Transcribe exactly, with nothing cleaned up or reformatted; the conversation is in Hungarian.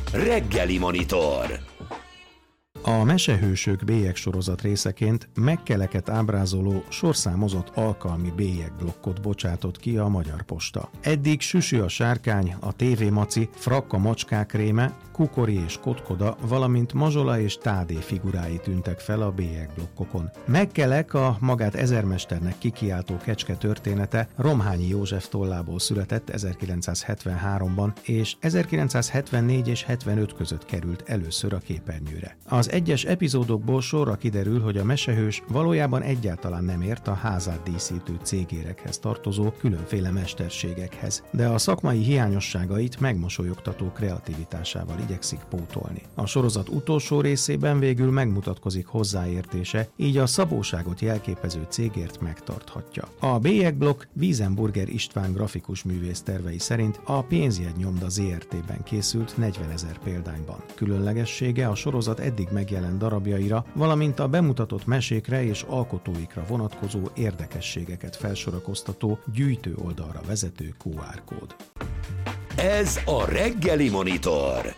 Reggeli Monitor. A Mesehősök bélyegsorozat részeként megkeleket ábrázoló sorszámozott alkalmi bélyegblokkot bocsátott ki a Magyar Posta. Eddig Süsü a sárkány, a tévémaci, Frakka macskák réme, Kukori és Kotkoda, valamint Mazsola és Tádé figurái tűntek fel a bélyegblokkokon. Megkelek a magát ezermesternek kikiáltó kecske története Romhányi József tollából született ezerkilencszázhetvenháromban, és ezerkilencszázhetvennégy és hetvenöt között került először a képernyőre. Az egyes epizódokból sorra kiderül, hogy a mesehős valójában egyáltalán nem ért a házát díszítő cégérekhez tartozó különféle mesterségekhez, de a szakmai hiányosságait megmosolyogtató kreativitásával igyekszik pótolni. A sorozat utolsó részében végül megmutatkozik hozzáértése, így a szabóságot jelképező cégért megtarthatja. A bélyegblokk Wiesenburger István grafikus művész tervei szerint a Pénzjegynyomda zé er té-ben készült negyvenezer példányban. Különlegessége a sorozat eddig megjelent darabjaira, valamint a bemutatott mesékre és alkotóikra vonatkozó érdekességeket felsorakoztató gyűjtő oldalra vezető kú ár kód. Ez a Reggeli Monitor.